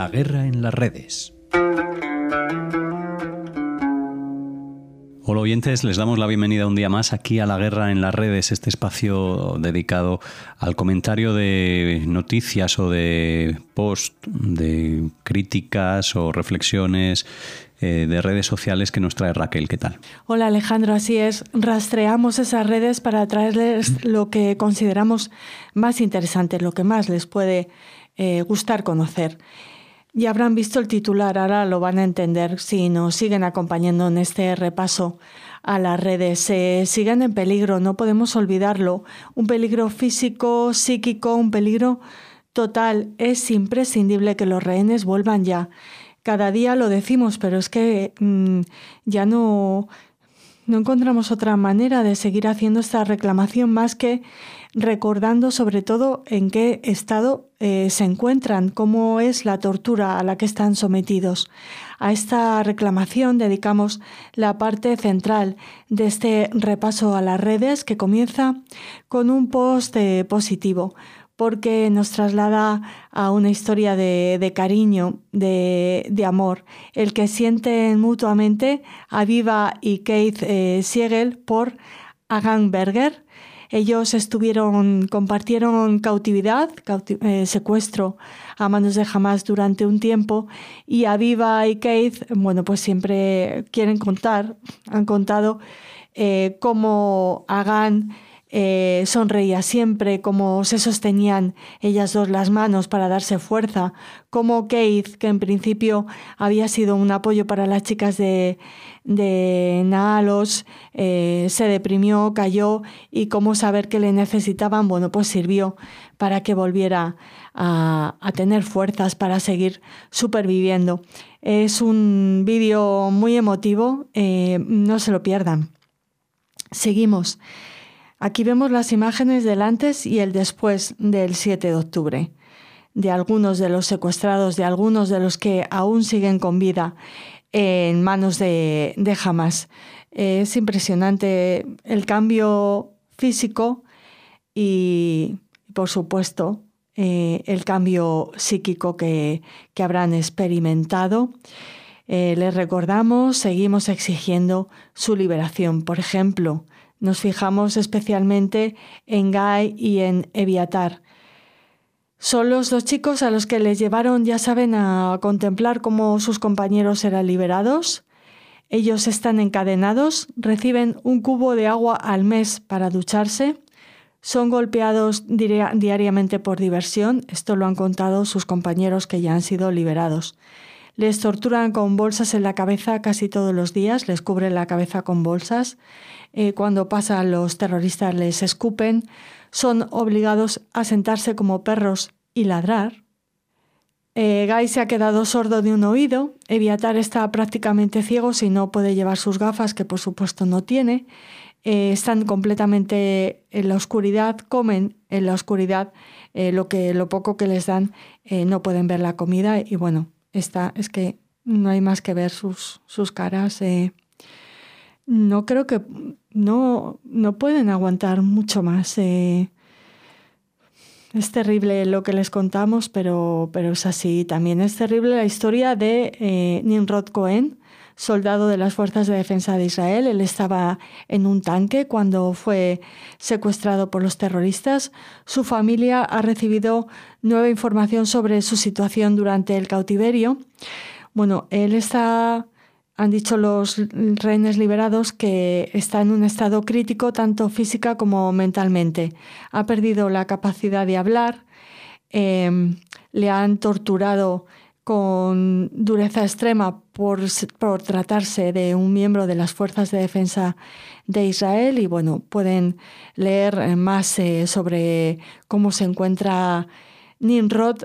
La guerra en las redes. Hola oyentes, les damos la bienvenida un día más aquí a La Guerra en las Redes, este espacio dedicado al comentario de noticias o de post, de críticas o reflexiones de redes sociales que nos trae Raquel. ¿Qué tal? Hola Alejandro, así es. Rastreamos esas redes para traerles lo que consideramos más interesante, lo que más les puede gustar conocer. Ya habrán visto el titular, ahora lo van a entender si nos siguen acompañando en este repaso a las redes. Siguen en peligro, no podemos olvidarlo. Un peligro físico, psíquico, un peligro total. Es imprescindible que los rehenes vuelvan ya. Cada día lo decimos, pero es que ya no encontramos otra manera de seguir haciendo esta reclamación más que recordando sobre todo en qué estado se encuentran, cómo es la tortura a la que están sometidos. A esta reclamación dedicamos la parte central de este repaso a las redes, que comienza con un post positivo, porque nos traslada a una historia de cariño, de amor, el que sienten mutuamente Aviva y Keith Siegel por Agan Berger. Ellos compartieron cautividad, secuestro a manos de Hamas durante un tiempo, y Aviva y Keith, pues siempre han contado cómo Agan sonreía siempre, cómo se sostenían ellas dos las manos para darse fuerza, cómo Keith, que en principio había sido un apoyo para las chicas de Nahalos, se deprimió, cayó, y cómo saber que le necesitaban, pues sirvió para que volviera a tener fuerzas para seguir superviviendo. Es un vídeo muy emotivo, no se lo pierdan. Seguimos. Aquí vemos las imágenes del antes y el después del 7 de octubre, de algunos de los secuestrados, de algunos de los que aún siguen con vida en manos de Hamas. Es impresionante el cambio físico y, por supuesto, el cambio psíquico que habrán experimentado. Les recordamos, seguimos exigiendo su liberación. Por ejemplo, nos fijamos especialmente en Guy y en Eviatar. Son los dos chicos a los que les llevaron, ya saben, a contemplar cómo sus compañeros eran liberados. Ellos están encadenados, reciben un cubo de agua al mes para ducharse, son golpeados diariamente por diversión. Esto lo han contado sus compañeros que ya han sido liberados. Les torturan con bolsas en la cabeza casi todos los días, les cubren la cabeza con bolsas. Cuando pasan los terroristas les escupen, son obligados a sentarse como perros y ladrar. Guy se ha quedado sordo de un oído, Eviatar está prácticamente ciego si no puede llevar sus gafas, que por supuesto no tiene. Están completamente en la oscuridad, comen en la oscuridad, lo poco que les dan, no pueden ver la comida y es que no hay más que ver sus caras. No creo que no pueden aguantar mucho más. Es terrible lo que les contamos, pero es así. También es terrible la historia de Nimrod Cohen, soldado de las Fuerzas de Defensa de Israel. Él estaba en un tanque cuando fue secuestrado por los terroristas. Su familia ha recibido nueva información sobre su situación durante el cautiverio. Han dicho los rehenes liberados que está en un estado crítico tanto física como mentalmente. Ha perdido la capacidad de hablar, le han torturado con dureza extrema por tratarse de un miembro de las Fuerzas de Defensa de Israel y pueden leer más sobre cómo se encuentra Nimrod,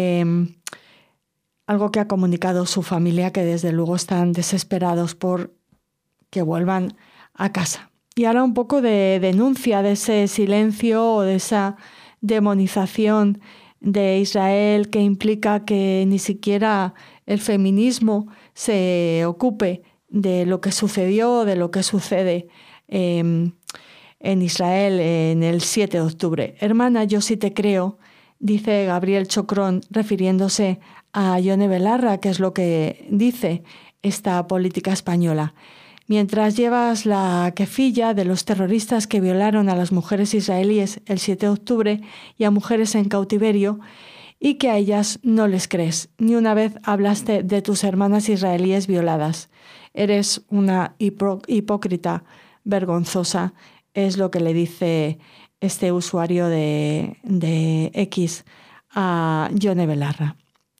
algo que ha comunicado su familia, que desde luego están desesperados por que vuelvan a casa. Y ahora un poco de denuncia de ese silencio o de esa demonización de Israel que implica que ni siquiera el feminismo se ocupe de lo que sucedió, de lo que sucede en Israel en el 7 de octubre. Hermana, yo sí te creo, dice Gabriel Chocrón refiriéndose a Yone Belarra, que es lo que dice esta política española. Mientras llevas la kefilla de los terroristas que violaron a las mujeres israelíes el 7 de octubre y a mujeres en cautiverio, y que a ellas no les crees. Ni una vez hablaste de tus hermanas israelíes violadas. Eres una hipócrita vergonzosa, es lo que le dice este usuario de X a Yone Belarra.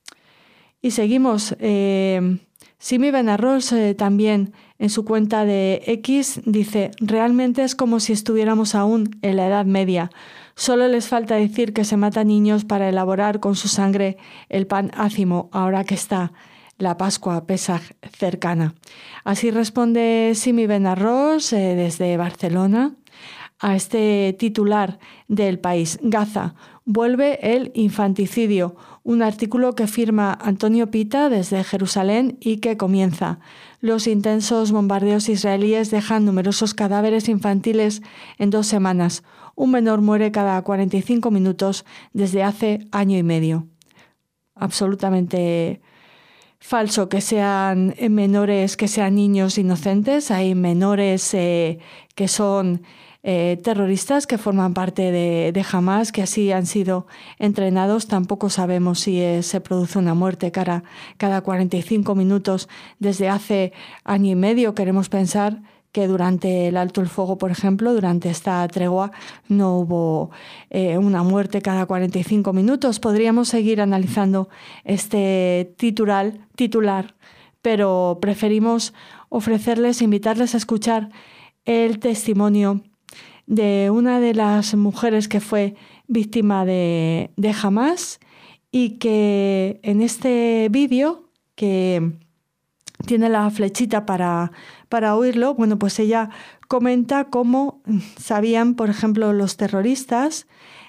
Y seguimos. Simi Benarroz también en su cuenta de X dice: realmente es como si estuviéramos aún en la Edad Media. Solo les falta decir que se mata niños para elaborar con su sangre el pan ácimo, ahora que está la Pascua Pesaj cercana. Así responde Simi Benarroz desde Barcelona a este titular del País. Gaza, vuelve el infanticidio. Un artículo que firma Antonio Pita desde Jerusalén y que comienza: los intensos bombardeos israelíes dejan numerosos cadáveres infantiles en 2 semanas. Un menor muere cada 45 minutos desde hace año y medio. Absolutamente falso que sean menores, que sean niños inocentes. Hay menores que son terroristas que forman parte de Hamas, que así han sido entrenados. Tampoco sabemos si se produce una muerte cada 45 minutos desde hace año y medio. Queremos pensar que durante el alto el fuego, por ejemplo, durante esta tregua, no hubo una muerte cada 45 minutos. Podríamos seguir analizando este titular, pero preferimos invitarles a escuchar el testimonio de una de las mujeres que fue víctima de Hamas y que en este vídeo, que tiene la flechita para oírlo, bueno, pues ella comenta cómo sabían, por ejemplo, los terroristas,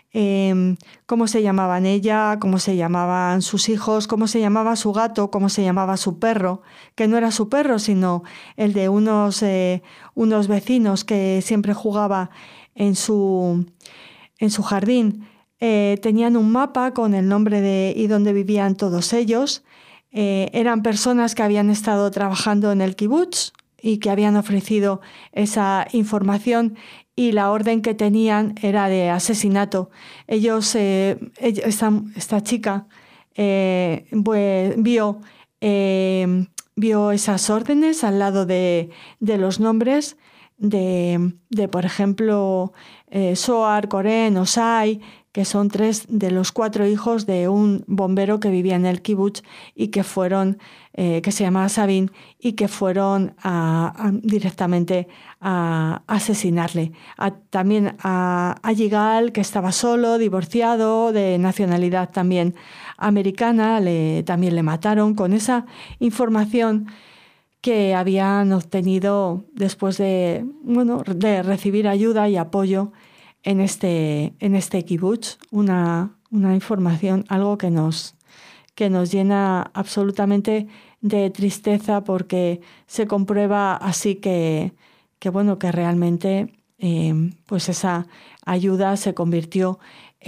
cómo se llamaban ella, cómo se llamaban sus hijos, cómo se llamaba su gato, cómo se llamaba su perro, que no era su perro, sino el de unos vecinos que siempre jugaba en su jardín. Tenían un mapa con el nombre y dónde vivían todos ellos. Eran personas que habían estado trabajando en el kibutz y que habían ofrecido esa información, y la orden que tenían era de asesinato. Esta chica vio esas órdenes al lado de los nombres de por ejemplo, Soar, Koren, Osai, que son 3 de los 4 hijos de un bombero que vivía en el kibutz y que se llamaba Sabin, y que fueron directamente a asesinarle. También a Yigal, que estaba solo, divorciado, de nacionalidad también americana, también le mataron con esa información que habían obtenido después de recibir ayuda y apoyo en este kibutz. Una información, algo que nos llena absolutamente de tristeza, porque se comprueba así que realmente pues esa ayuda se convirtió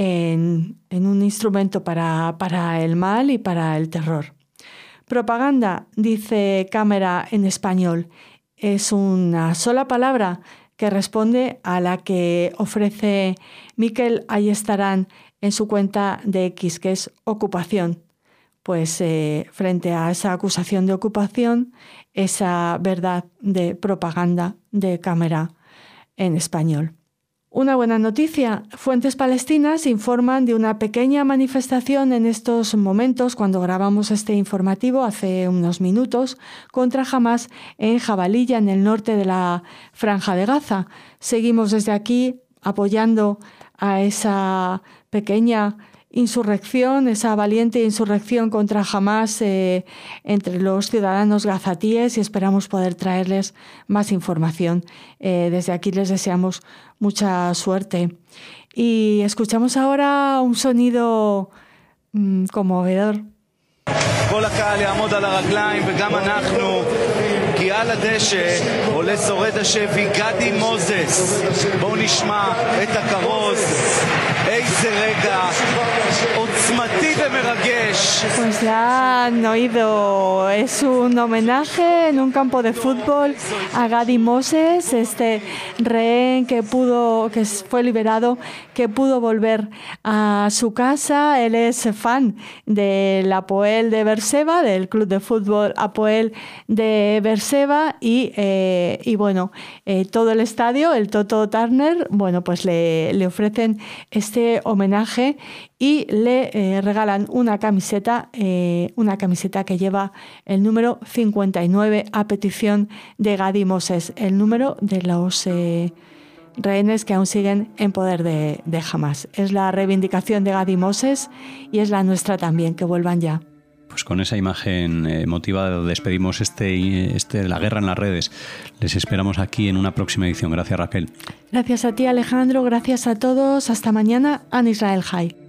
en un instrumento para el mal y para el terror. Propaganda, dice Cámara en español, es una sola palabra que responde a la que ofrece Mikel Ayestarán en su cuenta de X, que es ocupación. Pues frente a esa acusación de ocupación, esa verdad de propaganda de Cámara en español. Una buena noticia: fuentes palestinas informan de una pequeña manifestación en estos momentos, cuando grabamos este informativo hace unos minutos, contra Hamas en Jabalilla, en el norte de la Franja de Gaza. Seguimos desde aquí apoyando a esa pequeña insurrección, esa valiente insurrección contra Hamas entre los ciudadanos gazatíes, y esperamos poder traerles más información. Desde aquí les deseamos mucha suerte. Y escuchamos ahora un sonido conmovedor. כל הקהל יעמוד על הרגליים וגם אנחנו, כי על הדשא עולה שורד השבי גדי מוזס. בואו נשמע את הכרוז. איזה רגע עוצמתי Pues ya han oído, es un homenaje en un campo de fútbol a Gadi Moses, este rehén que fue liberado, que pudo volver a su casa. Él es fan del Hapoel de Beerseba, del club de fútbol Hapoel de Beerseba, y bueno, todo el estadio, el Toto Turner, bueno, pues le ofrecen este homenaje y le regalan una camiseta que lleva el número 59 a petición de Gadi Moses, el número de los rehenes que aún siguen en poder de Hamas. Es la reivindicación de Gadi Moses y es la nuestra también, que vuelvan ya. Pues con esa imagen emotiva despedimos la guerra en las redes. Les esperamos aquí en una próxima edición. Gracias, Raquel. Gracias a ti, Alejandro. Gracias a todos. Hasta mañana. An Israel Chai.